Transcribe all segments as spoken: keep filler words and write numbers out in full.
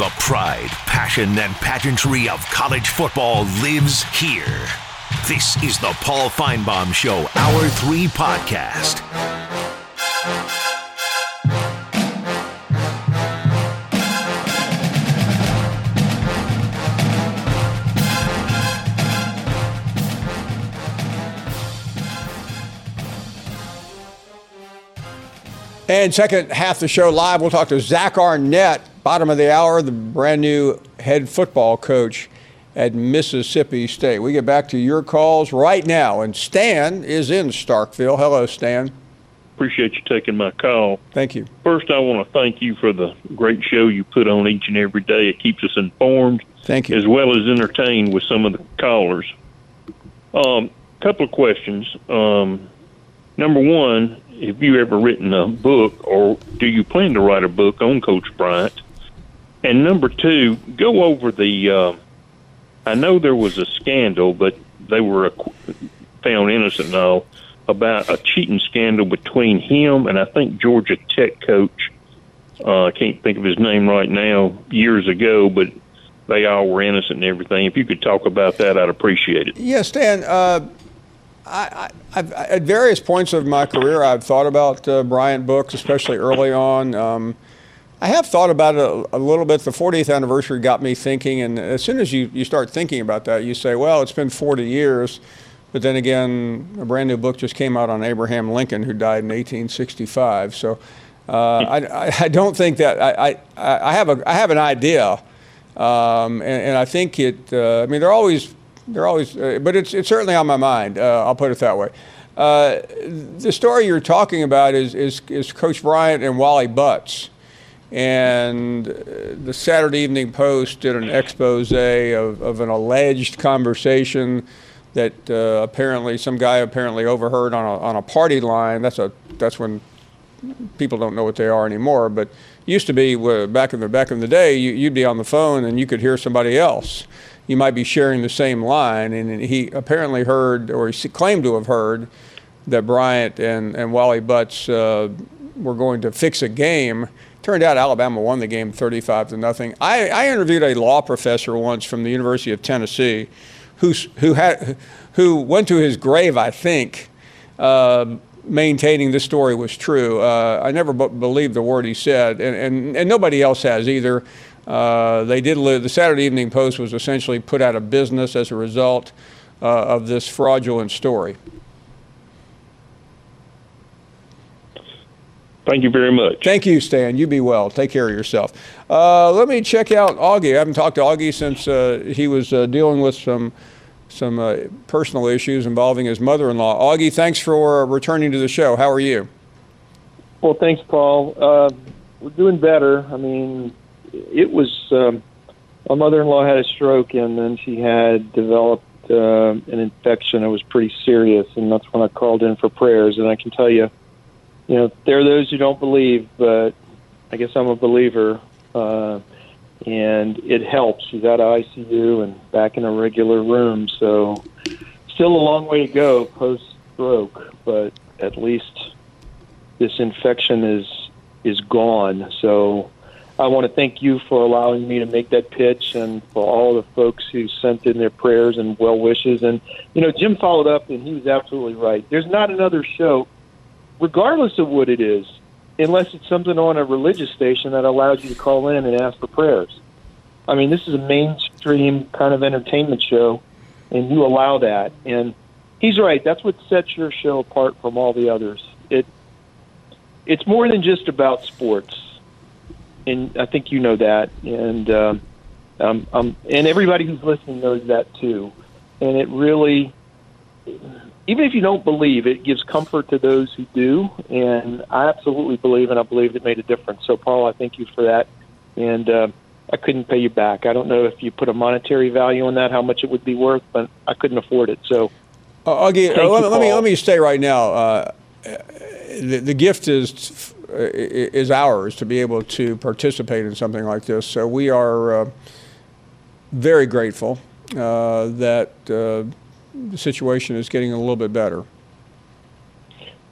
the pride, passion, and pageantry of college football lives here. This is the Paul Finebaum Show, Hour three podcast. And second half of the show live, we'll talk to Zach Arnett, bottom of the hour, the brand new head football coach at Mississippi State. We get back to your calls right now, and Stan is in Starkville. Hello, Stan. Appreciate you taking my call. Thank you. First, I want to thank you for the great show you put on each and every day. It keeps us informed. Thank you. As well as entertained with some of the callers. Um, couple of questions. Um, number one, have you ever written a book, or do you plan to write a book on Coach Bryant? And number two, go over the, uh, I know there was a scandal, but they were found innocent and all, about a cheating scandal between him and I think Georgia Tech coach. Uh, I can't think of his name right now, years ago, but they all were innocent and everything. If you could talk about that, I'd appreciate it. Yeah, Stan, uh, I, I, I've, at various points of my career, I've thought about uh, Bryant books, especially early on. Um, I have thought about it a, a little bit. The fortieth anniversary got me thinking, and as soon as you, you start thinking about that, you say, well, it's been forty years. But then again, a brand new book just came out on Abraham Lincoln, who died in eighteen sixty-five. So uh, I, I don't think that I, I, I have a I have an idea, um, and, and I think it. Uh, I mean, they're always. They're always, uh, but it's it's certainly on my mind. Uh, I'll put it that way. Uh, the story you're talking about is is, is Coach Bryant and Wally Butts, and uh, the Saturday Evening Post did an expose of, of an alleged conversation that uh, apparently some guy apparently overheard on a on a party line. That's a that's when people don't know what they are anymore. But used to be uh, back in the back in the day, you, you'd be on the phone and you could hear somebody else. You might be sharing the same line, and he apparently heard, or he claimed to have heard, that Bryant and, and Wally Butts uh, were going to fix a game. Turned out Alabama won the game thirty-five to nothing. I, I interviewed a law professor once from the University of Tennessee, who who had who went to his grave, I think, uh, maintaining this story was true. Uh, I never b- believed the word he said, and, and, and nobody else has either. Uh, they did live, the Saturday Evening Post was essentially put out of business as a result uh, of this fraudulent story. Thank you very much. Thank you, Stan. You be well. Take care of yourself. Uh, let me check out Augie. I haven't talked to Augie since uh, he was uh, dealing with some some uh, personal issues involving his mother-in-law. Augie, thanks for returning to the show. How are you? Well, thanks, Paul. Uh, we're doing better. I mean, it was um, my mother-in-law had a stroke, and then she had developed uh, an infection that was pretty serious, and that's when I called in for prayers. And I can tell you, you know, there are those who don't believe, but I guess I'm a believer, uh, and it helps. She's out of I C U and back in a regular room, so still a long way to go post-stroke, but at least this infection is is gone. So I want to thank you for allowing me to make that pitch, and for all the folks who sent in their prayers and well wishes. And, you know, Jim followed up, and he was absolutely right. There's not another show, regardless of what it is, unless it's something on a religious station that allows you to call in and ask for prayers. I mean, this is a mainstream kind of entertainment show, and you allow that. And he's right. That's what sets your show apart from all the others. It It's more than just about sports. And I think you know that, and um, um, um, and everybody who's listening knows that too. And it really, even if you don't believe, it gives comfort to those who do. And I absolutely believe, and I believe it made a difference. So, Paul, I thank you for that. And uh, I couldn't pay you back. I don't know if you put a monetary value on that, how much it would be worth, but I couldn't afford it. So, uh, Augie, uh, let, you, let me let me stay right now. Uh, the, the gift is. is ours to be able to participate in something like this. So we are uh, very grateful uh, that uh, the situation is getting a little bit better.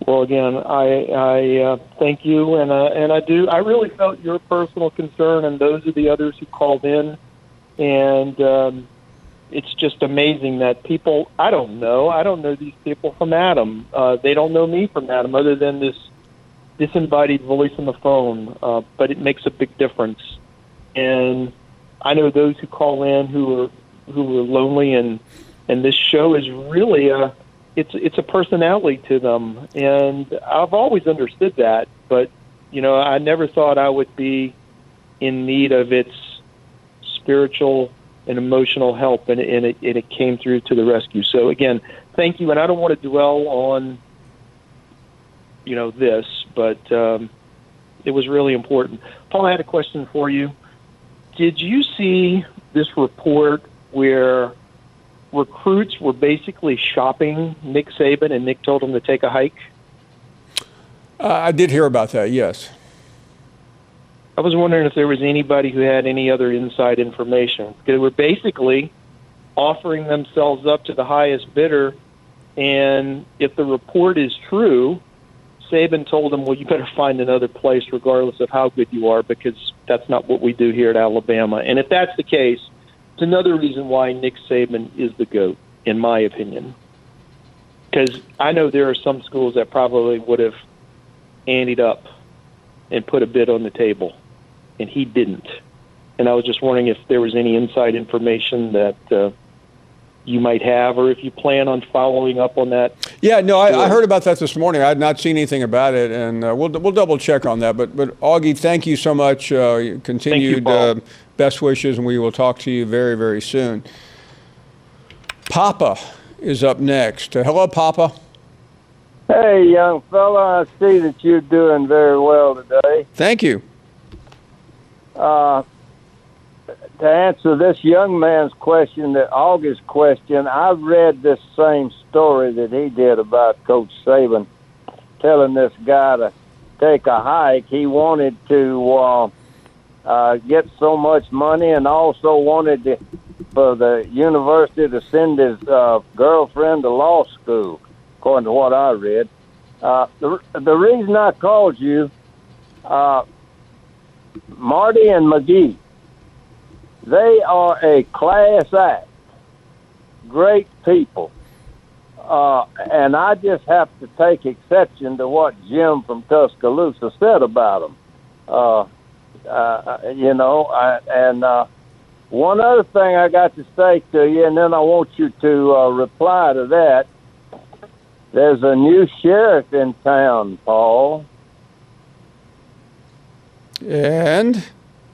Well, again, I, I uh, thank you, and uh, and I do. I really felt your personal concern, and those of the others who called in, and um, it's just amazing that people. I don't know. I don't know these people from Adam. Uh, they don't know me from Adam, other than this disembodied voice on the phone. Uh, but it makes a big difference, and I know those who call in who are who are lonely, and and this show is really a. It's it's a personality to them, and I've always understood that. But you know, I never thought I would be in need of its spiritual and emotional help, and, and, it, and it came through to the rescue. So again, thank you. And I don't want to dwell on you know this, but um, it was really important. Paul, I had a question for you. Did you see this report where recruits were basically shopping Nick Saban, and Nick told them to take a hike? Uh, I did hear about that, yes. I was wondering if there was anybody who had any other inside information. They were basically offering themselves up to the highest bidder, and if the report is true, Saban told them, well, you better find another place regardless of how good you are, because that's not what we do here at Alabama. And if that's the case, it's another reason why Nick Saban is the GOAT, in my opinion. Because I know there are some schools that probably would have anteed up and put a bid on the table, and he didn't. And I was just wondering if there was any inside information that uh, you might have, or if you plan on following up on that. Yeah, no, I, I heard about that this morning. I had not seen anything about it, and uh, we'll we'll double check on that. But but Augie, thank you so much. Uh, continued uh, best wishes, and we will talk to you very very soon. Papa is up next. Uh, hello, Papa. Hey, young fella, I see that you're doing very well today. Thank you. Uh, to answer this young man's question, that August question, I read this same story that he did about Coach Saban telling this guy to take a hike. He wanted to uh, uh, get so much money, and also wanted to, for the university to send his uh, girlfriend to law school, according to what I read. Uh, the, the reason I called you, uh, Marty and McGee, they are a class act, great people. Uh, and I just have to take exception to what Jim from Tuscaloosa said about them. Uh, uh, you know, I, and uh, one other thing I got to say to you, and then I want you to uh, reply to that. There's a new sheriff in town, Paul. And?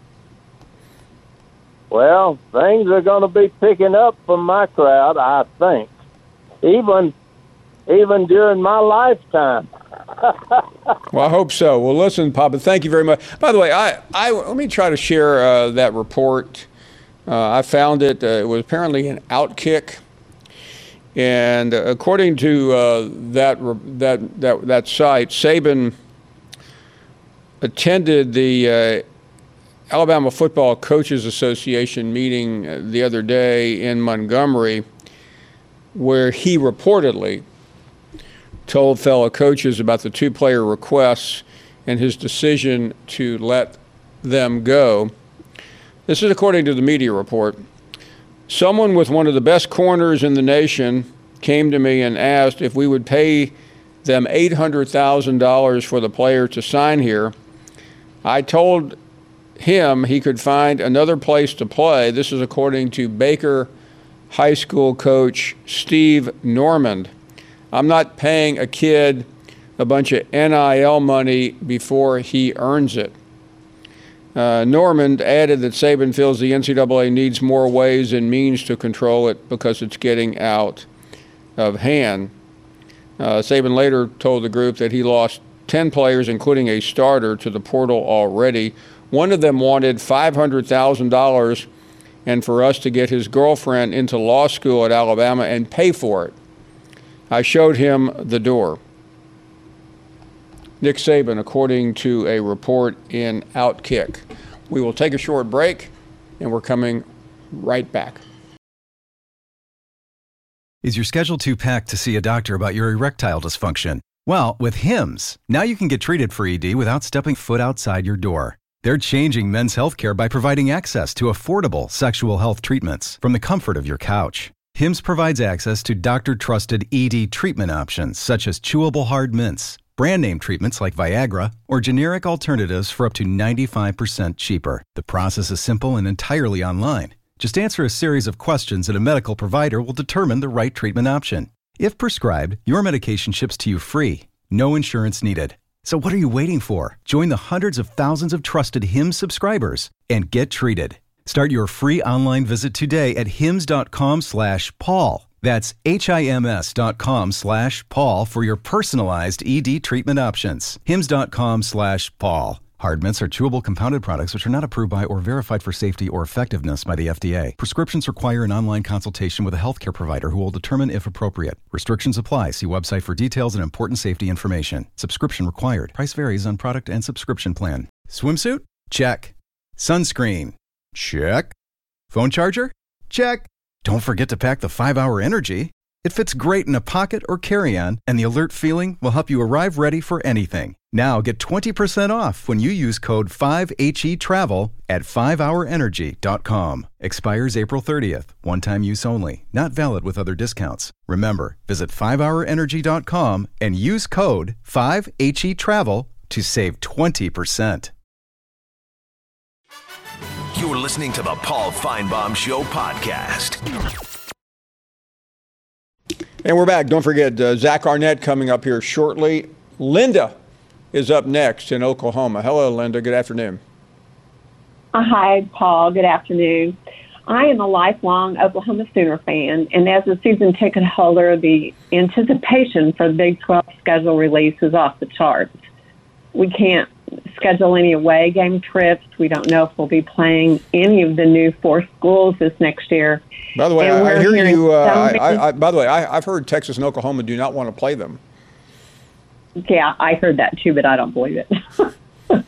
Well, things are going to be picking up from my crowd, I think. Even even during my lifetime. Well, I hope so. Well, listen, Papa, thank you very much. By the way, I, I let me try to share uh, that report. Uh, I found it. Uh, it was apparently an Outkick. And uh, according to uh, that, that, that, that site, Saban attended the uh, Alabama Football Coaches Association meeting the other day in Montgomery, where he reportedly told fellow coaches about the two-player requests and his decision to let them go. This is according to the media report. Someone with one of the best corners in the nation came to me and asked if we would pay them eight hundred thousand dollars for the player to sign here. I told him he could find another place to play. This is according to Baker High School coach Steve Normand. I'm not paying a kid a bunch of N I L money before he earns it. Uh, Normand added that Saban feels the N C double A needs more ways and means to control it because it's getting out of hand. Uh, Saban later told the group that he lost ten players, including a starter, to the portal already. One of them wanted five hundred thousand dollars and for us to get his girlfriend into law school at Alabama and pay for it. I showed him the door. Nick Saban, according to a report in Outkick. We will take a short break, and we're coming right back. Is your schedule too packed to see a doctor about your erectile dysfunction? Well, with Hims, now you can get treated for E D without stepping foot outside your door. They're changing men's healthcare by providing access to affordable sexual health treatments from the comfort of your couch. Hims provides access to doctor-trusted E D treatment options such as chewable hard mints, brand name treatments like Viagra, or generic alternatives for up to ninety-five percent cheaper. The process is simple and entirely online. Just answer a series of questions and a medical provider will determine the right treatment option. If prescribed, your medication ships to you free. No insurance needed. So what are you waiting for? Join the hundreds of thousands of trusted Hims subscribers and get treated. Start your free online visit today at hims.com slash Paul. That's H-I-M-S dot com slash Paul for your personalized E D treatment options. Hims.com slash Paul. Hard mints are chewable compounded products which are not approved by or verified for safety or effectiveness by the F D A. Prescriptions require an online consultation with a healthcare provider who will determine if appropriate. Restrictions apply. See website for details and important safety information. Subscription required. Price varies on product and subscription plan. Swimsuit? Check. Sunscreen? Check. Phone charger? Check. Don't forget to pack the five hour Energy. It fits great in a pocket or carry-on, and the alert feeling will help you arrive ready for anything. Now get twenty percent off when you use code five H E travel at five hour energy dot com. Expires April thirtieth. One-time use only. Not valid with other discounts. Remember, visit five hour energy dot com and use code five H E travel to save twenty percent. You're listening to the Paul Feinbaum Show podcast. And we're back. Don't forget, uh, Zach Arnett coming up here shortly. Linda is up next in Oklahoma. Hello, Linda. Good afternoon. Uh, hi, Paul. Good afternoon. I am a lifelong Oklahoma Sooner fan, and as a season ticket holder, the anticipation for the Big twelve schedule release is off the charts. We can't schedule any away game trips. We don't know if we'll be playing any of the new four schools this next year. By the way, I, I hear you. Uh, so I, I, by the way, I, I've heard Texas and Oklahoma do not want to play them. Yeah, I heard that too, but I don't believe it.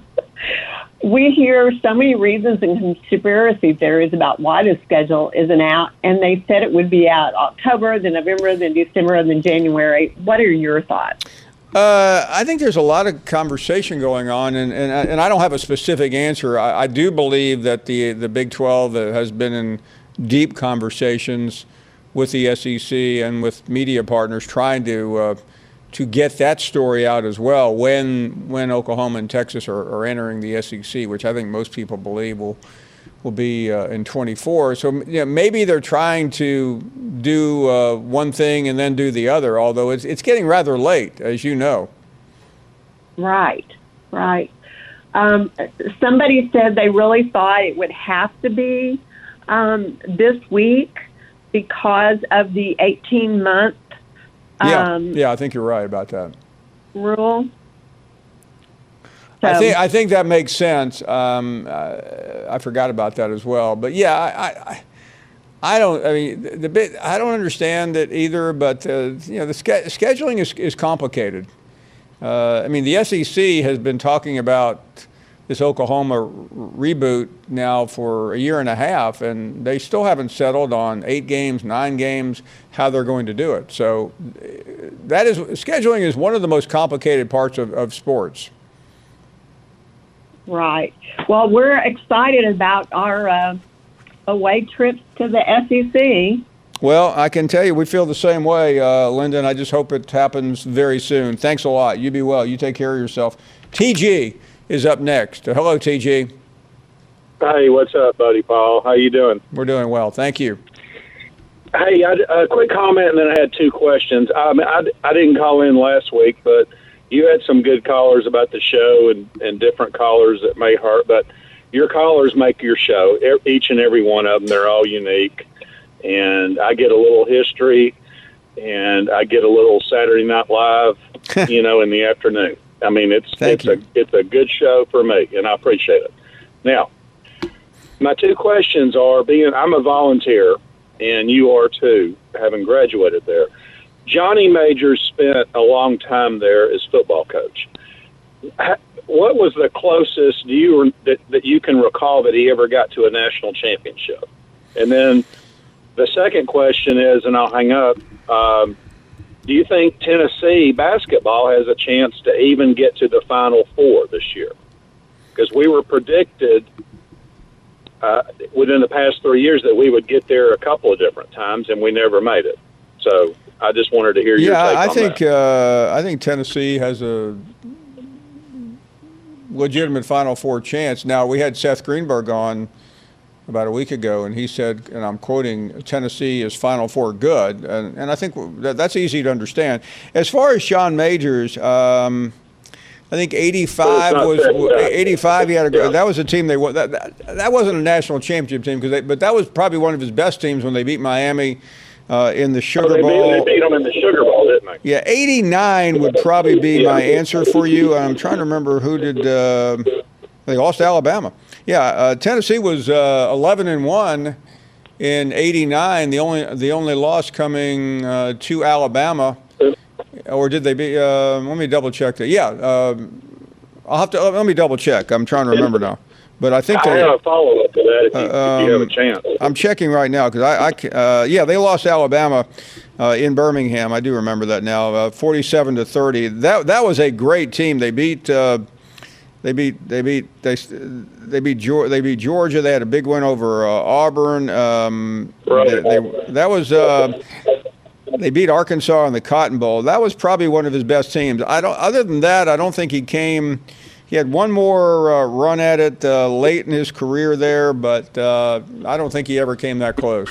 We hear so many reasons and conspiracy theories about why the schedule isn't out, and they said it would be out October, then November, then December, then January. What are your thoughts? Uh, I think there's a lot of conversation going on, and, and, and I don't have a specific answer. I, I do believe that the, the Big twelve has been in deep conversations with the S E C and with media partners trying to uh, to get that story out as well when when Oklahoma and Texas are, are entering the S E C, which I think most people believe will will be uh, in twenty-four. So you know, maybe they're trying to do uh, one thing and then do the other, although it's it's getting rather late, as you know. Right, right. Um, somebody said they really thought it would have to be um, this week because of the eighteen-month Yeah, um, yeah, I think you're right about that. rule. So, I think I think that makes sense. Um, uh, I forgot about that as well. But yeah, I, I, I don't. I mean, the, the bit I don't understand it either. But uh, you know, the ske- scheduling is is complicated. Uh, I mean, the S E C has been talking about this Oklahoma r- reboot now for a year and a half, and they still haven't settled on eight games, nine games, how they're going to do it. So that is scheduling is one of the most complicated parts of, of sports. Right. Well, we're excited about our uh, away trips to the S E C. Well, I can tell you we feel the same way, uh, Linda, and I just hope it happens very soon. Thanks a lot. You be well. You take care of yourself. T G is up next. Uh, hello, T G. Hey, what's up, buddy, Paul? How you doing? We're doing well. Thank you. Hey, I, a quick comment, and then I had two questions. I, mean, I, I didn't call in last week, but you had some good callers about the show and, and different callers that may hurt, but your callers make your show, each and every one of them. They're all unique, and I get a little history, and I get a little Saturday Night Live, you know, in the afternoon. I mean, it's Thank it's you. a it's a good show for me, and I appreciate it. Now, my two questions are: being I'm a volunteer, and you are too, having graduated there. Johnny Majors spent a long time there as football coach. What was the closest do you that, that you can recall that he ever got to a national championship? And then the second question is, and I'll hang up, um, do you think Tennessee basketball has a chance to even get to the Final Four this year? Because we were predicted uh, within the past three years that we would get there a couple of different times, and we never made it. So I just wanted to hear your yeah, take I on think that. Uh, I think Tennessee has a legitimate Final Four chance. Now, we had Seth Greenberg on about a week ago, and he said, and I'm quoting, Tennessee is Final Four good, and, and I think that, that's easy to understand. As far as Sean Majors, um, I think eighty-five was eighty-five. He had a yeah. that was a team they won. That, that that wasn't a national championship team, because but that was probably one of his best teams when they beat Miami uh, in the Sugar oh, they Bowl. Beat, they beat them in the Sugar Bowl, didn't they? Yeah, eighty-nine would probably be yeah. my answer for you. I'm trying to remember who did. Uh, they lost to Alabama. Yeah, uh, Tennessee was uh, eleven and one in eighty-nine. The only the only loss coming uh, to Alabama. Or did they be? Uh, let me double check that. Yeah, uh, I'll have to. Let me double check. I'm trying to remember now, but I think I they have a follow up to that if you, uh, if you have a um, chance. I'm checking right now because I, I uh, yeah, they lost to Alabama uh, in Birmingham. I do remember that now, uh, forty-seven to thirty. That that was a great team. They beat. Uh, They beat they beat they they beat Georgia. They beat Georgia. They had a big win over uh, Auburn. Um, right. they, they, that was. Uh, They beat Arkansas in the Cotton Bowl. That was probably one of his best teams. I don't. Other than that, I don't think he came. He had one more uh, run at it uh, late in his career there, but uh, I don't think he ever came that close.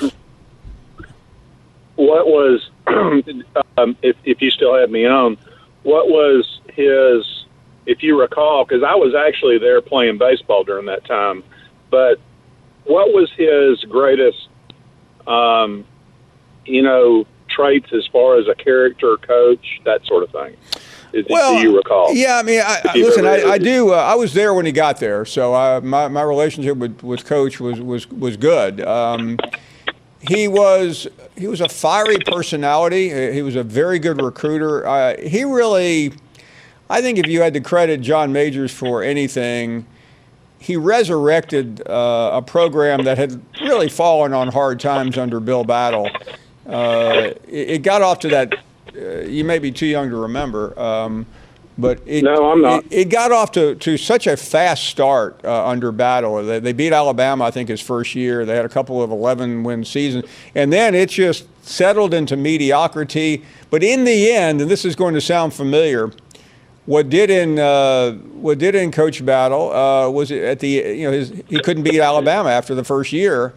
What was, um, if if you still have me on, what was his? If you recall, because I was actually there playing baseball during that time, but what was his greatest, um, you know, traits as far as a character, coach, that sort of thing? Is, well, do you recall? Yeah, I mean, I, I, listen, I, I do. Uh, I was there when he got there, so I, my my relationship with, with Coach was was was good. Um, he was he was a fiery personality. He was a very good recruiter. Uh, he really, I think, if you had to credit John Majors for anything, he resurrected uh, a program that had really fallen on hard times under Bill Battle. Uh, it, it got off to that. Uh, you may be too young to remember, um, but it, no, I'm not. It, it got off to, to such a fast start uh, under Battle. They, they beat Alabama, I think, his first year. They had a couple of eleven-win seasons, and then it just settled into mediocrity. But in the end, and this is going to sound familiar, what did in uh, what did in Coach Battle uh, was at the you know his, he couldn't beat Alabama after the first year.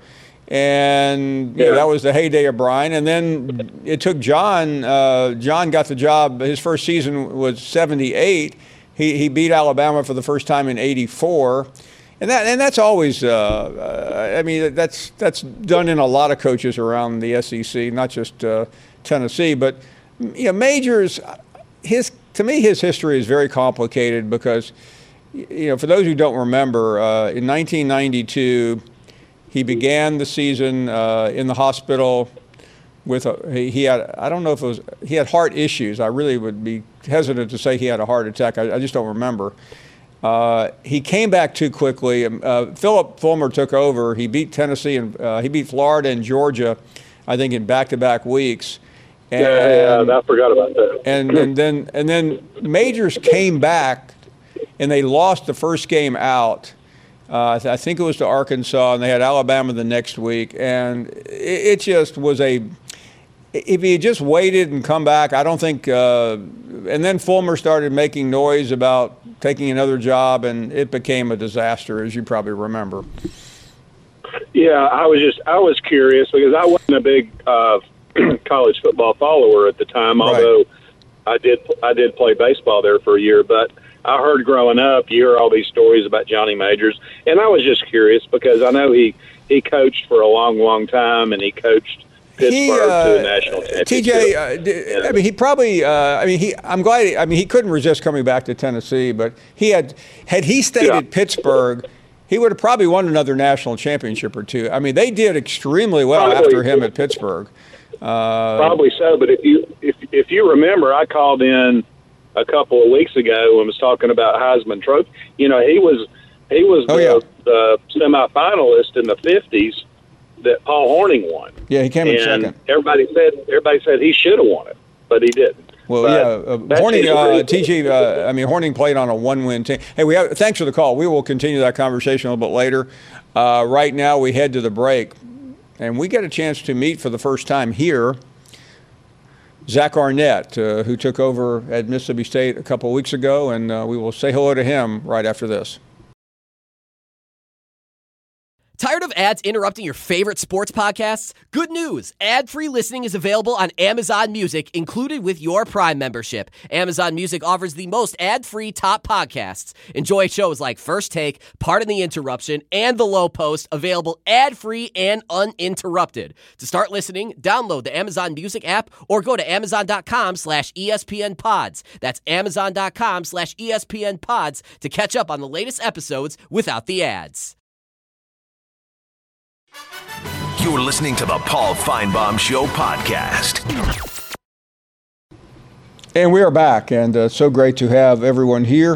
And you know, that was the heyday of Brian. And then it took John. Uh, John got the job. His first season was seventy-eight. He he beat Alabama for the first time in eighty-four. And that and that's always. Uh, I mean, that's that's done in a lot of coaches around the S E C, not just uh, Tennessee. But you know, Majors, his to me his history is very complicated because you know for those who don't remember, uh, in nineteen ninety-two. He began the season uh, in the hospital with a, he, he had, I don't know if it was, he had heart issues. I really would be hesitant to say he had a heart attack. I, I just don't remember. Uh, he came back too quickly. Uh, Philip Fulmer took over. He beat Tennessee and uh, he beat Florida and Georgia, I think, in back-to-back weeks. And, yeah, yeah, I forgot about that. And, and then and then Majors came back, and they lost the first game out. Uh, I think it was to Arkansas, and they had Alabama the next week. And it, it just was a – if he had just waited and come back, I don't think uh, – and then Fulmer started making noise about taking another job, and it became a disaster, as you probably remember. Yeah, I was just – I was curious because I wasn't a big uh, college football follower at the time, although right. I did I did play baseball there for a year. But – I heard growing up, you hear all these stories about Johnny Majors, and I was just curious because I know he, he coached for a long, long time, and he coached Pittsburgh he, uh, to the national championship. T J, uh, d- yeah. I mean, he probably. Uh, I mean, he. I'm glad. He, I mean, he couldn't resist coming back to Tennessee, but he had had he stayed yeah. at Pittsburgh, he would have probably won another national championship or two. I mean, they did extremely well probably, after him at Pittsburgh. Uh, probably so, but if you if if you remember, I called in a couple of weeks ago and was talking about Heisman Trophy. You know, he was he was oh, the, yeah. the semifinalist in the fifties that Paul Hornung won. Yeah, he came in and second. Everybody said everybody said he should have won it. but he didn't. Well, but yeah, uh, Horning, uh, T G, uh, I mean, Horning played on a one-win team. Hey, we have, thanks for the call. We will continue that conversation a little bit later. Uh, right now, we head to the break, and we get a chance to meet for the first time here Zach Arnett, uh, who took over at Mississippi State a couple of weeks ago, and uh, we will say hello to him right after this. Tired of ads interrupting your favorite sports podcasts? Good news! Ad-free listening is available on Amazon Music, included with your Prime membership. Amazon Music offers the most ad-free top podcasts. Enjoy shows like First Take, Pardon the Interruption, and The Low Post, available ad-free and uninterrupted. To start listening, download the Amazon Music app or go to amazon.com slash ESPN pods. That's amazon.com slash ESPN pods to catch up on the latest episodes without the ads. You're listening to the Paul Feinbaum Show podcast. And we are back, and uh, so great to have everyone here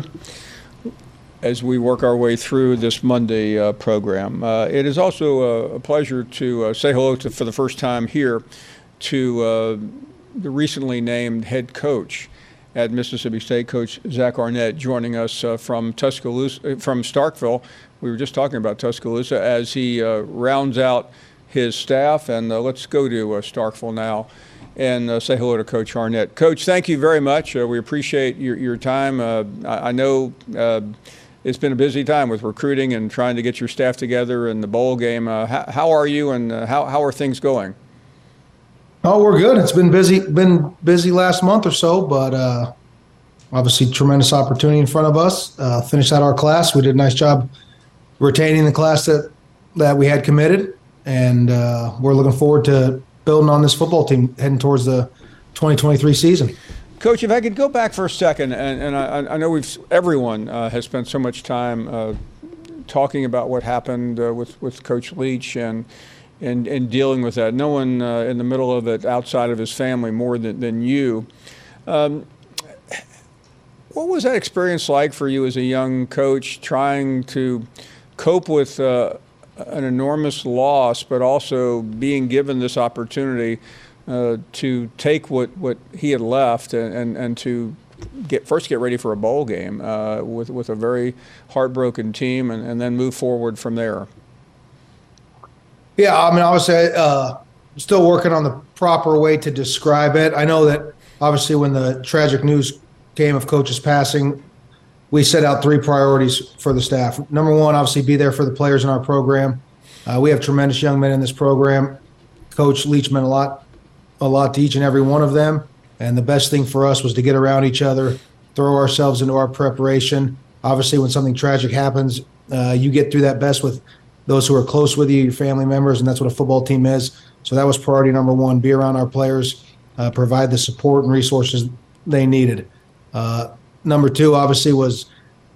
as we work our way through this Monday uh, program. Uh, it is also a, a pleasure to uh, say hello to, for the first time here, to uh, the recently named head coach at Mississippi State, Coach Zach Arnett, joining us uh, from Tuscaloosa, from Starkville. We were just talking about Tuscaloosa as he uh, rounds out his staff. And uh, let's go to uh, Starkville now and uh, say hello to Coach Arnett. Coach, thank you very much. Uh, we appreciate your, your time. Uh, I, I know uh, it's been a busy time with recruiting and trying to get your staff together in the bowl game. Uh, how, how are you, and uh, how, how are things going? Oh, we're good. It's been busy, been busy last month or so, but uh, obviously tremendous opportunity in front of us. Uh, finished out our class. We did a nice job retaining the class that, that we had committed, and uh, we're looking forward to building on this football team heading towards the twenty twenty-three season. Coach, if I could go back for a second, and, and I, I know we've everyone uh, has spent so much time uh, talking about what happened uh, with, with Coach Leach and and, and dealing with that. No one uh, in the middle of it outside of his family more than, than you. Um, what was that experience like for you as a young coach, trying to cope with uh, an enormous loss, but also being given this opportunity uh, to take what, what he had left and, and, and to get first get ready for a bowl game uh, with, with a very heartbroken team, and, and then move forward from there? Yeah, I mean, obviously, uh, still working on the proper way to describe it. I know that obviously when the tragic news came of Coach's passing, we set out three priorities for the staff. Number one, obviously, be there for the players in our program. Uh, we have tremendous young men in this program. Coach Leach meant a lot, a lot to each and every one of them. And the best thing for us was to get around each other, throw ourselves into our preparation. Obviously, when something tragic happens, uh, you get through that best with those who are close with you, your family members, and that's what a football team is. So that was priority number one, be around our players, uh, provide the support and resources they needed. Uh, number two, obviously, was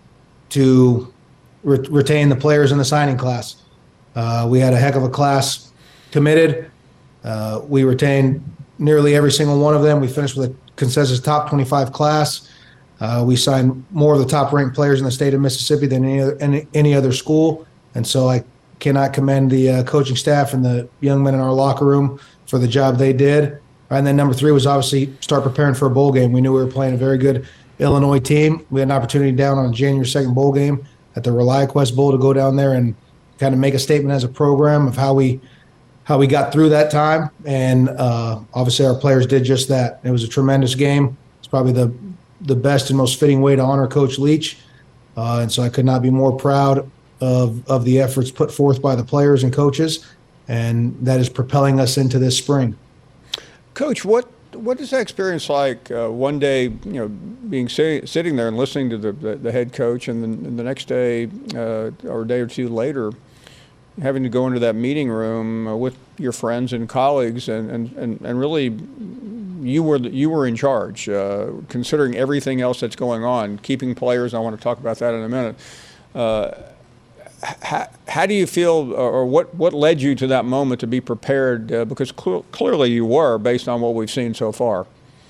to re- retain the players in the signing class. Uh, we had a heck of a class committed. Uh, we retained nearly every single one of them. We finished with a consensus top twenty-five class. Uh, we signed more of the top-ranked players in the state of Mississippi than any other, any, any other school. And so I cannot commend the uh, coaching staff and the young men in our locker room for the job they did. And then number three was obviously start preparing for a bowl game. We knew we were playing a very good Illinois team. We had an opportunity down on January second bowl game at the ReliaQuest Bowl to go down there and kind of make a statement as a program of how we how we got through that time. And uh, obviously our players did just that. It was a tremendous game. It's probably the the best and most fitting way to honor Coach Leach. Uh, and so I could not be more proud of of the efforts put forth by the players and coaches, and that is propelling us into this spring. Coach, what what is that experience like? Uh, one day, you know, being si- sitting there and listening to the, the, the head coach, and then and the next day uh, or a day or two later, having to go into that meeting room uh, with your friends and colleagues, and and, and, and really you were the, you were in charge, uh, considering everything else that's going on, keeping players. I want to talk about that in a minute. Uh, How, how do you feel, or what, what led you to that moment to be prepared? Uh, because cl- clearly you were, based on what we've seen so far.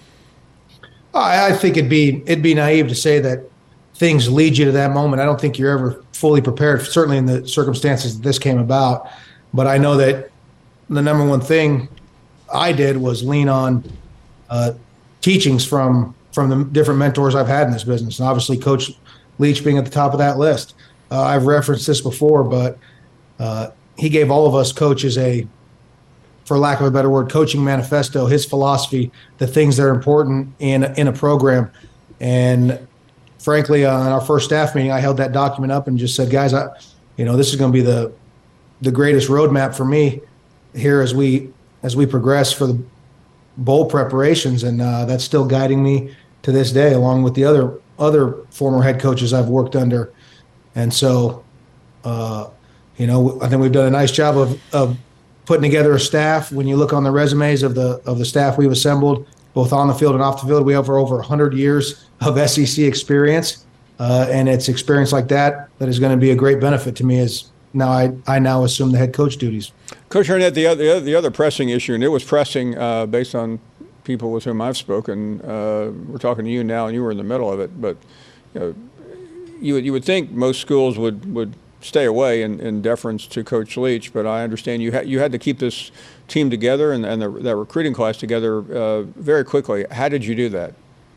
I, I think it'd be it'd be naive to say that things lead you to that moment. I don't think you're ever fully prepared, certainly in the circumstances that this came about. But I know that the number one thing I did was lean on uh, teachings from from the different mentors I've had in this business, and obviously Coach Leach being at the top of that list. Uh, I've referenced this before, but uh, he gave all of us coaches a, for lack of a better word, coaching manifesto, his philosophy, the things that are important in in a program. And frankly, uh, in our first staff meeting, I held that document up and just said, guys, I, you know, this is going to be the the greatest roadmap for me here as we as we progress for the bowl preparations, and uh, that's still guiding me to this day, along with the other other former head coaches I've worked under. And so, uh, you know, I think we've done a nice job of of putting together a staff. When you look on the resumes of the of the staff we've assembled, both on the field and off the field, we have over one hundred years of S E C experience, uh, and it's experience like that that is going to be a great benefit to me as now I, I now assume the head coach duties. Coach Arnett, the other, the other pressing issue, and it was pressing uh, based on people with whom I've spoken, uh, we're talking to you now and you were in the middle of it, but you know, you would, you would think most schools would, would stay away in, in deference to Coach Leach, but I understand you, ha- you had to keep this team together and, and the, that recruiting class together uh, very quickly. How did you do that?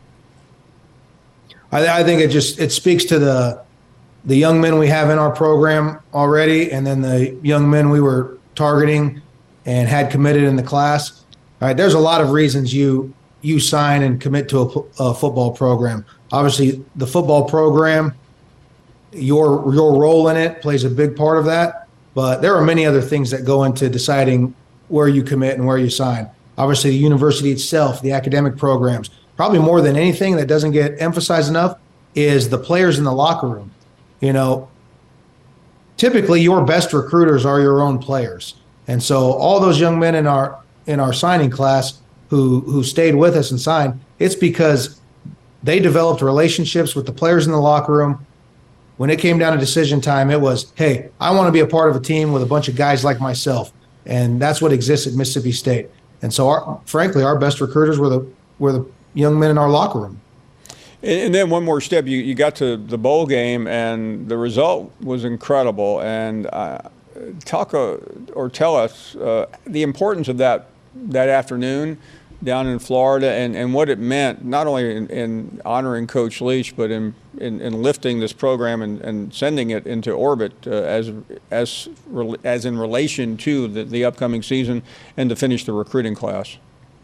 I, I think it just it speaks to the the young men we have in our program already, and then the young men we were targeting and had committed in the class. All right, there's a lot of reasons you you sign and commit to a, a football program. Obviously, the football program, your your role in it plays a big part of that. But there are many other things that go into deciding where you commit and where you sign. Obviously, the university itself, the academic programs. Probably more than anything that doesn't get emphasized enough is the players in the locker room. You know, typically your best recruiters are your own players. And so all those young men in our in our signing class who who stayed with us and signed, it's because they developed relationships with the players in the locker room. When it came down to decision time, it was, hey, I want to be a part of a team with a bunch of guys like myself. And that's what exists at Mississippi State. And so, our, frankly, our best recruiters were the were the young men in our locker room. And then one more step, you, you got to the bowl game, and the result was incredible. And uh, talk uh, or tell us uh, the importance of that that afternoon down in Florida, and, and what it meant, not only in, in honoring Coach Leach, but in, in, in lifting this program and, and sending it into orbit uh, as as as in relation to the, the upcoming season and to finish the recruiting class.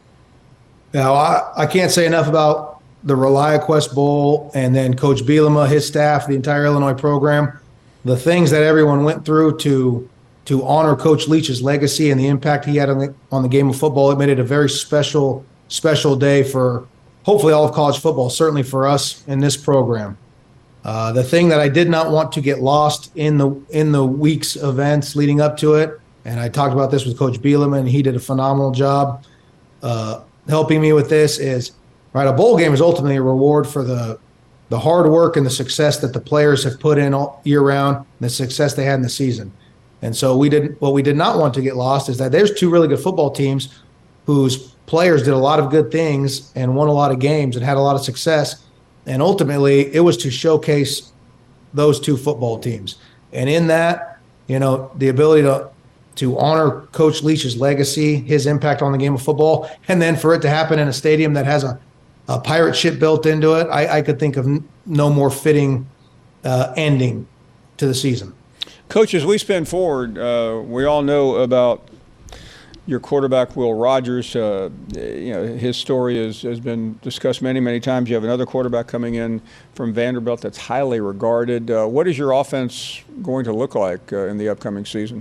Now, I, I can't say enough about the ReliaQuest Bowl and then Coach Bielema, his staff, the entire Illinois program, the things that everyone went through to to honor Coach Leach's legacy and the impact he had on the, on the game of football. It made it a very special, special day for hopefully all of college football, certainly for us in this program. Uh, the thing that I did not want to get lost in the in the week's events leading up to it, and I talked about this with Coach Bielema, and he did a phenomenal job uh, helping me with this, is right. A bowl game is ultimately a reward for the the hard work and the success that the players have put in all year round, the success they had in the season. And so we didn't. What we did not want to get lost is that there's two really good football teams whose players did a lot of good things and won a lot of games and had a lot of success. And ultimately, it was to showcase those two football teams. And in that, you know, the ability to to honor Coach Leach's legacy, his impact on the game of football, and then for it to happen in a stadium that has a, a pirate ship built into it, I, I could think of n- no more fitting uh, ending to the season. Coach, as we spin forward, uh, we all know about your quarterback, Will Rogers. Uh, you know, his story is, has been discussed many, many times. You have another quarterback coming in from Vanderbilt that's highly regarded. Uh, what is your offense going to look like uh, in the upcoming season?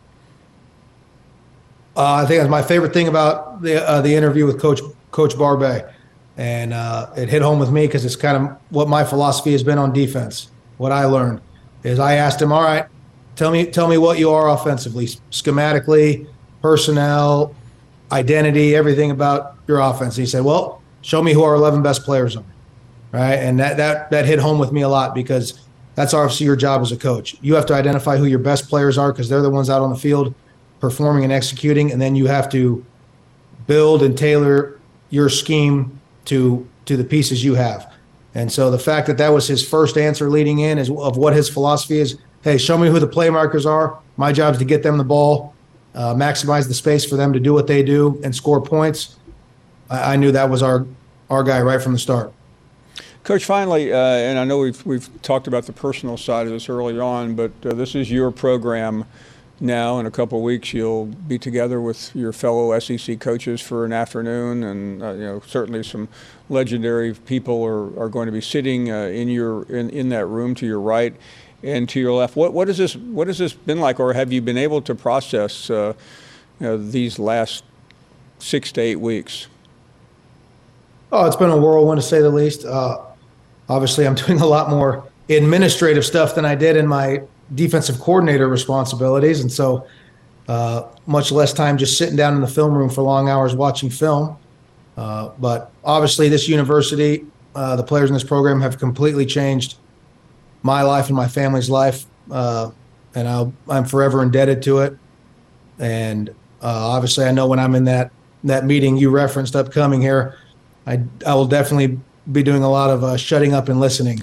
Uh, I think that's my favorite thing about the uh, the interview with Coach Coach Barbay, and uh, it hit home with me because it's kind of what my philosophy has been on defense. What I learned is I asked him, all right, tell me tell me what you are offensively, schematically, personnel, identity, everything about your offense. And he said, well, show me who our eleven best players are, right? And that that that hit home with me a lot because that's obviously your job as a coach. You have to identify who your best players are because they're the ones out on the field performing and executing, and then you have to build and tailor your scheme to to the pieces you have. And so the fact that that was his first answer leading in is of what his philosophy is, hey, show me who the playmakers are. My job is to get them the ball, uh, maximize the space for them to do what they do and score points. I, I knew that was our our guy right from the start. Coach, finally, uh, and I know we've we've talked about the personal side of this early on, but uh, this is your program now. In a couple of weeks, you'll be together with your fellow S E C coaches for an afternoon, and uh, you know certainly some legendary people are, are going to be sitting uh, in your in, in that room to your right and to your left. What what is this what has this been like, or have you been able to process uh, you know, these last six to eight weeks? Oh, it's been a whirlwind to say the least. Uh, obviously, I'm doing a lot more administrative stuff than I did in my defensive coordinator responsibilities, and so uh, much less time just sitting down in the film room for long hours watching film. Uh, but obviously, this university, uh, the players in this program have completely changed my life and my family's life, uh, and I'll, I'm forever indebted to it. And uh, obviously, I know when I'm in that that meeting you referenced upcoming here, I I will definitely be doing a lot of uh, shutting up and listening.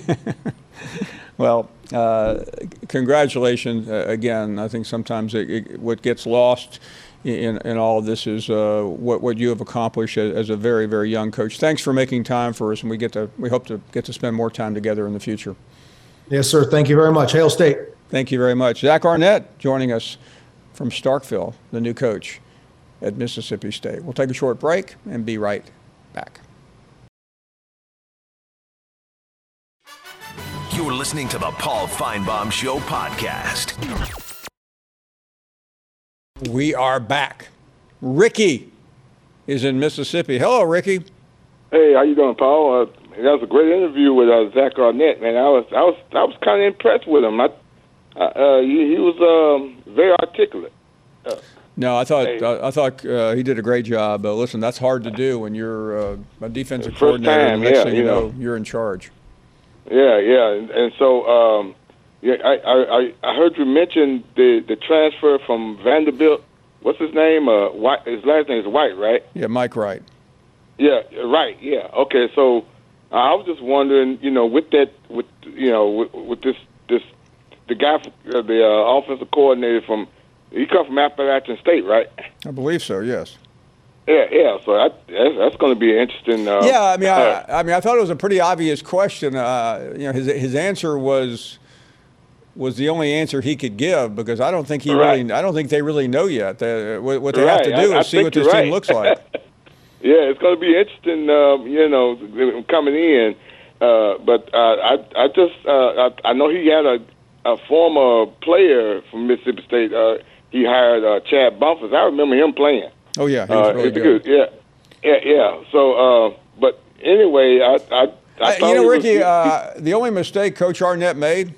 Well, uh, congratulations uh, again. I think sometimes it, it, what gets lost in, in all of this is uh, what what you have accomplished as, as a very very young coach. Thanks for making time for us, and we get to we hope to get to spend more time together in the future. Yes, sir. Thank you very much. Hail State. Thank you very much. Zach Arnett joining us from Starkville, the new coach at Mississippi State. We'll take a short break and be right back. You're listening to the Paul Feinbaum Show podcast. We are back. Ricky is in Mississippi. Hello, Ricky. Hey, how you doing, Paul? Uh, that was a great interview with uh, Zach Arnett, man. I was, I was, I was kind of impressed with him. I, uh, he, he was um, very articulate. Uh, no, I thought, hey. uh, I thought uh, he did a great job. Uh, listen, that's hard to do when you're uh, a defensive First coordinator. time, and the next yeah, thing you you know, know. you're in charge. Yeah, yeah, and, and so um, yeah, I, I, I heard you mention the, the transfer from Vanderbilt. What's his name? Uh, White. His last name is White, right? Yeah, Mike Wright. Yeah, right. Yeah. Okay. So uh, I was just wondering, you know, with that, with you know, with, with this, this, the guy, uh, the uh, offensive coordinator from, he come from Appalachian State, right? I believe so. Yes. Yeah, yeah. So I, that's, that's going to be interesting. Uh, yeah, I mean, uh, I, I mean, I thought it was a pretty obvious question. Uh, you know, his his answer was was the only answer he could give, because I don't think he right. really, I don't think they really know yet. They, what, what they right. have to do I, is I see what this right. team looks like. Yeah, it's going to be interesting, um, you know, coming in. Uh, but uh, I, I just, uh, I, I know he had a, a former player from Mississippi State. Uh, he hired uh, Chad Bumpus. I remember him playing. Oh yeah, he was uh, really good. good. Yeah, yeah, yeah. So, uh, but anyway, I, I, I Uh, you know, Ricky, was, uh, the only mistake Coach Arnett made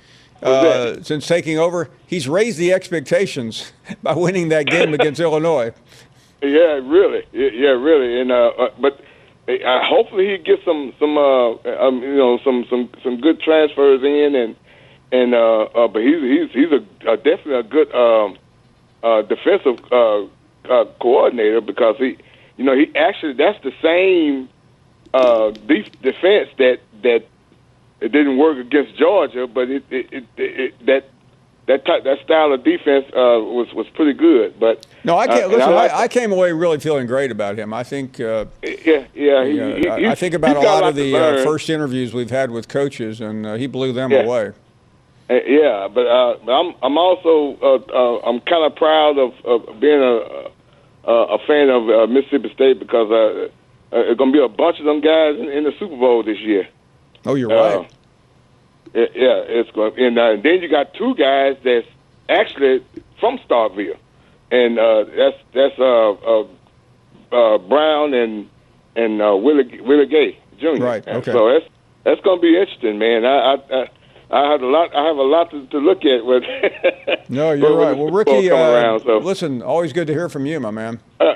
uh, since taking over, he's raised the expectations by winning that game against Illinois. Yeah, really. Yeah, really. And uh, uh, but uh, hopefully he gets some some uh, um, you know some, some, some good transfers in, and and uh, uh, but he's he's he's a, a definitely a good um, uh, defensive uh, uh, coordinator, because he you know he actually that's the same uh, def- defense that that it didn't work against Georgia, but it, it, it, it that. That type, that style of defense uh, was was pretty good, but no, I can't. Uh, listen, I, like I, I came away really feeling great about him. I think. Uh, yeah, yeah. He, you know, he, I, I think about a got lot a of the to uh, first interviews we've had with coaches, and uh, he blew them Yeah. away. Uh, yeah, but, uh, but I'm I'm also uh, uh, I'm kind of proud of, of being a a, a fan of uh, Mississippi State, because uh, uh, there's gonna be a bunch of them guys in, in the Super Bowl this year. Oh, you're Uh, right. Yeah, yeah, it's going, and uh, then you got two guys that's actually from Starkville, and uh, that's that's uh, uh, uh, Brown and and uh, Willie Willie Gay Junior Right. And Okay. so that's that's going to be interesting, man. I I, I I have a lot. I have a lot to, to look at with. No, you're right. Well, Ricky, uh, around, so. listen, always good to hear from you, my man. Uh,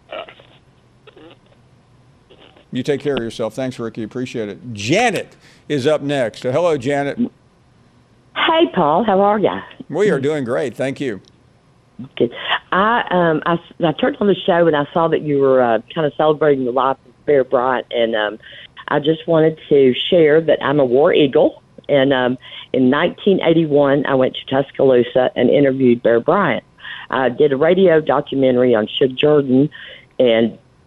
You take care of yourself. Thanks, Ricky. Appreciate it. Janet is up next. Uh, hello, Janet. Hey, Paul. How are ya? We are doing great. Thank you. Good. I um I, I turned on the show and I saw that you were uh, kind of celebrating the life of Bear Bryant, and um I just wanted to share that I'm a War Eagle, and um in nineteen eighty-one I went to Tuscaloosa and interviewed Bear Bryant. I did a radio documentary on Shug Jordan, and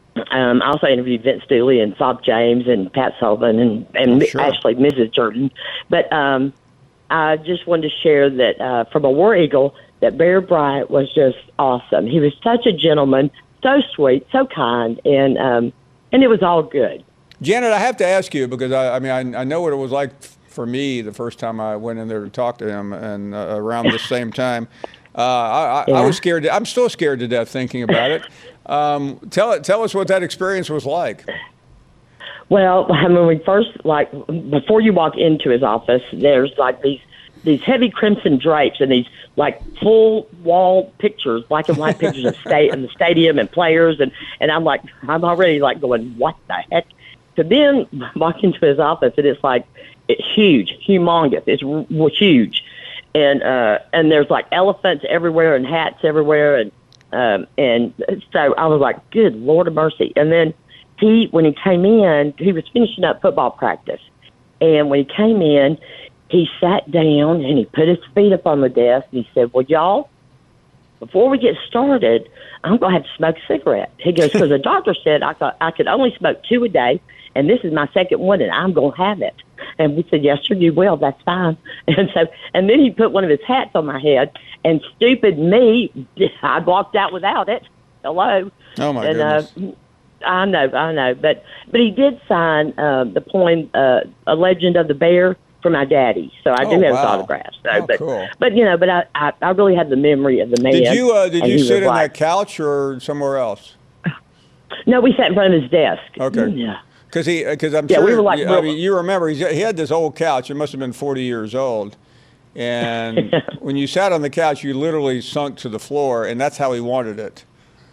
Um, I also interviewed Vince Dooley and Bob James and Pat Sullivan and, and Oh, sure. actually Missus Jordan. But um, I just wanted to share that uh, from a War Eagle, that Bear Bryant was just awesome. He was such a gentleman, so sweet, so kind, and um, and it was all good. Janet, I have to ask you because I, I mean I, I know what it was like for me the first time I went in there to talk to him, and uh, around the same time, uh, I, I, Yeah. I was scared. To, I'm still scared to death thinking about it. Um, tell it. Tell us what that experience was like. Well, when we first, like, before you walk into his office, there's like these these heavy crimson drapes and these like full wall pictures, black and white pictures of state and the stadium and players, and and I'm like, I'm already like going, what the heck? To then walk into his office and it's like it's huge, humongous, it's r- huge, and uh, and there's like elephants everywhere and hats everywhere, and um, and so I was like, good Lord of mercy. And then he, when he came in, he was finishing up football practice, and when he came in, he sat down and he put his feet up on the desk and he said, well, y'all, before we get started, I'm going to have to smoke a cigarette. He goes, because the doctor said I could, I could only smoke two a day, and this is my second one, and I'm going to have it. And we said, yes, sir, you will. That's fine. And so, and then he put one of his hats on my head, and stupid me, I walked out without it. Hello. Oh, my and, goodness. Uh, I know, I know. But, but he did sign uh, the poem, uh, A Legend of the Bear, for my daddy, so I do Oh, have wow. his autograph. So, Oh, but, cool. but you know, but I, I, I really had the memory of the man. Did you uh, did and you he sit was in like, that couch or somewhere else? No, we sat in front of his desk. Okay. Yeah. Because he, because I'm Yeah, sure. we were like you, I real- mean, you remember he's, he had this old couch. It must have been forty years old, and when you sat on the couch, you literally sunk to the floor, and that's how he wanted it.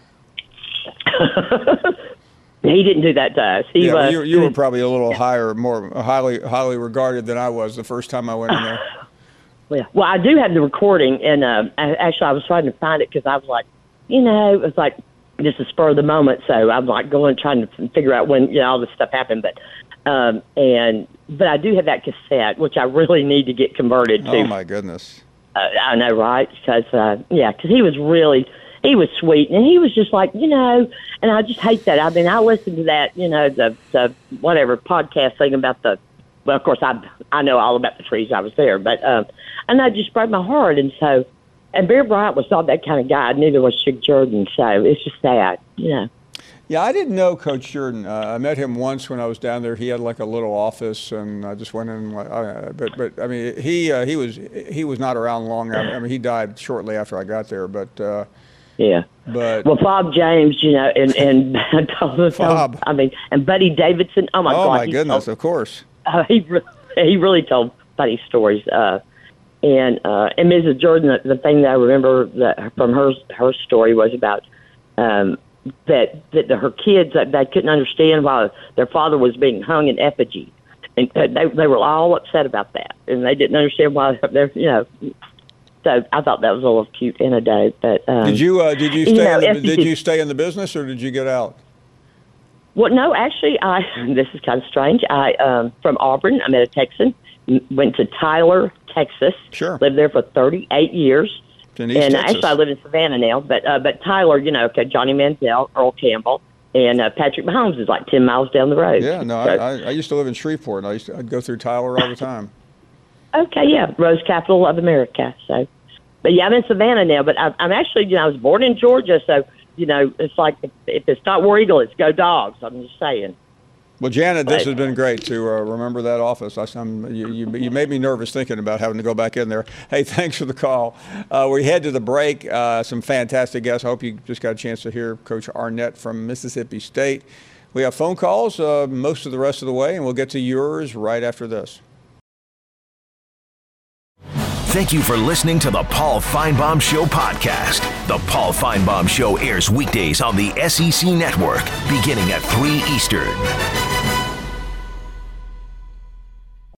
He didn't do that to us. He yeah, well, was. you, you were probably a little higher, more highly highly regarded than I was the first time I went in there. Yeah. Well, I do have the recording, and uh, I, actually, I was trying to find it because I was like, you know, it was like just a spur of the moment. So I'm like going trying to figure out when you know all this stuff happened, but um, and but I do have that cassette, which I really need to get converted to. Oh my goodness! Uh, I know, right? Because uh, yeah, because he was really. He was sweet, and he was just like, you know, and I just hate that. I mean, I listened to that, you know, the, the whatever podcast thing about the, well, of course, I I know all about the trees. I was there, but, um, and that just broke my heart. And so, and Bear Bryant was not that kind of guy. Neither was Chick Jordan. So it's just sad, you know. Yeah, I didn't know Coach Jordan. Uh, I met him once when I was down there. He had like a little office, and I just went in. Like, uh, but but I mean, he uh, he was he was not around long. I mean, he died shortly after I got there, but. Uh, Yeah. But well, Bob James, you know, and and Bob. I mean, and Buddy Davidson. Oh my oh God! my he goodness! told, of course. uh, he re- he really told funny stories. Uh, and uh, and Missus Jordan, the, the thing that I remember that from her her story was about um, that that the, her kids that they couldn't understand why their father was being hung in effigy, and uh, they they were all upset about that, and they didn't understand why they're you know. So I thought that was a little cute in a day. But um, did you uh, did you stay you know, in the, S E C did you stay in the business or did you get out? Well, no, actually, I this is kind of strange. I um, from Auburn. I met a Texan. m- Went to Tyler, Texas. Sure. Lived there for thirty-eight years. In East and Texas. actually, I live in Savannah now. But uh, but Tyler, you know, okay, Johnny Manziel, Earl Campbell, and uh, Patrick Mahomes is like ten miles down the road. Yeah, no, So- I, I, I used to live in Shreveport. And I used to, I'd go through Tyler all the time. Okay, yeah, Rose Capital of America. So, but yeah, I'm in Savannah now. But I, I'm actually, you know, I was born in Georgia, so you know, it's like if, if it's not War Eagle, it's Go Dogs. I'm just saying. Well, Janet, this But- has been great to uh, remember that office. I, I'm, you, you, you made me nervous thinking about having to go back in there. Hey, thanks for the call. Uh, we head to the break. Uh, some fantastic guests. I hope you just got a chance to hear Coach Arnett from Mississippi State. We have phone calls uh, most of the rest of the way, and we'll get to yours right after this. Thank you for listening to the Paul Feinbaum Show podcast. The Paul Feinbaum Show airs weekdays on the S E C Network, beginning at three Eastern.